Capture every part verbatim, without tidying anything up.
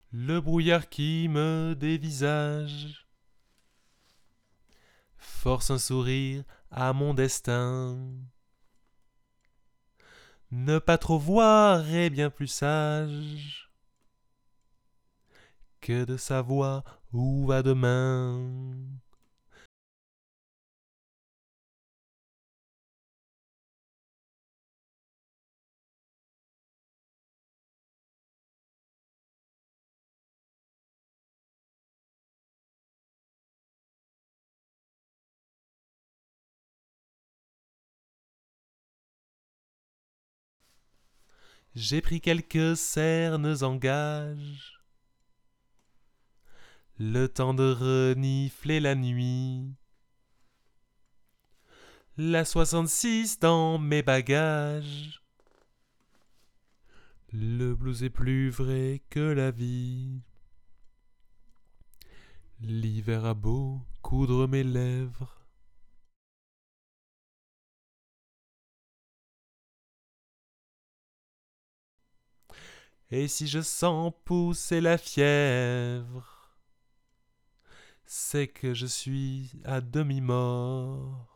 Le brouillard qui me dévisage force un sourire à mon destin. Ne pas trop voir est bien plus sage que de savoir où va demain. J'ai pris quelques cernes en gage, le temps de renifler la nuit. La soixante-six dans mes bagages, le blues est plus vrai que la vie. L'hiver a beau coudre mes lèvres, et si je sens pousser la fièvre, c'est que je suis à demi-mort.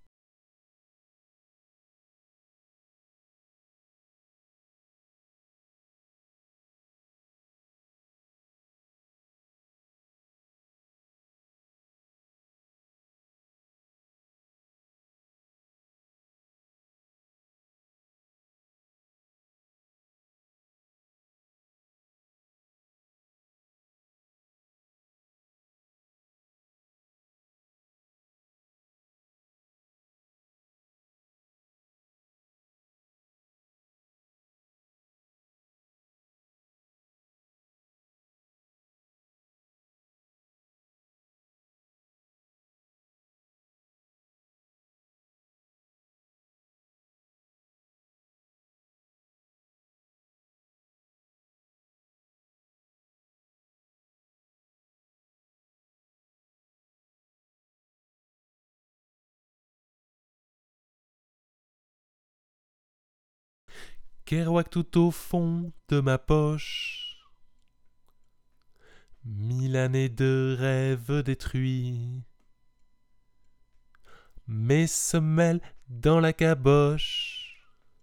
Kerouac tout au fond de ma poche, mille années de rêves détruits, mes semelles dans la caboche.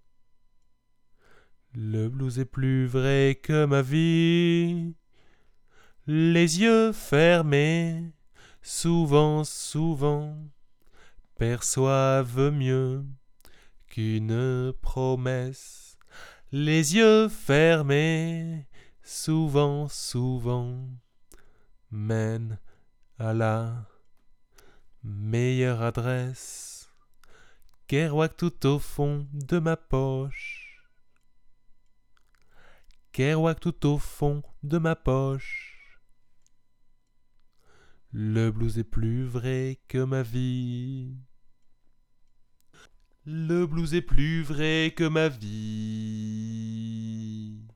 Le blues est plus vrai que ma vie. Les yeux fermés, souvent, souvent, perçoivent mieux qu'une promesse. Les yeux fermés, souvent, souvent, mènent à la meilleure adresse. Kerouac tout au fond de ma poche. Kerouac tout au fond de ma poche. Le blues est plus vrai que ma vie. Le blues est plus vrai que ma vie.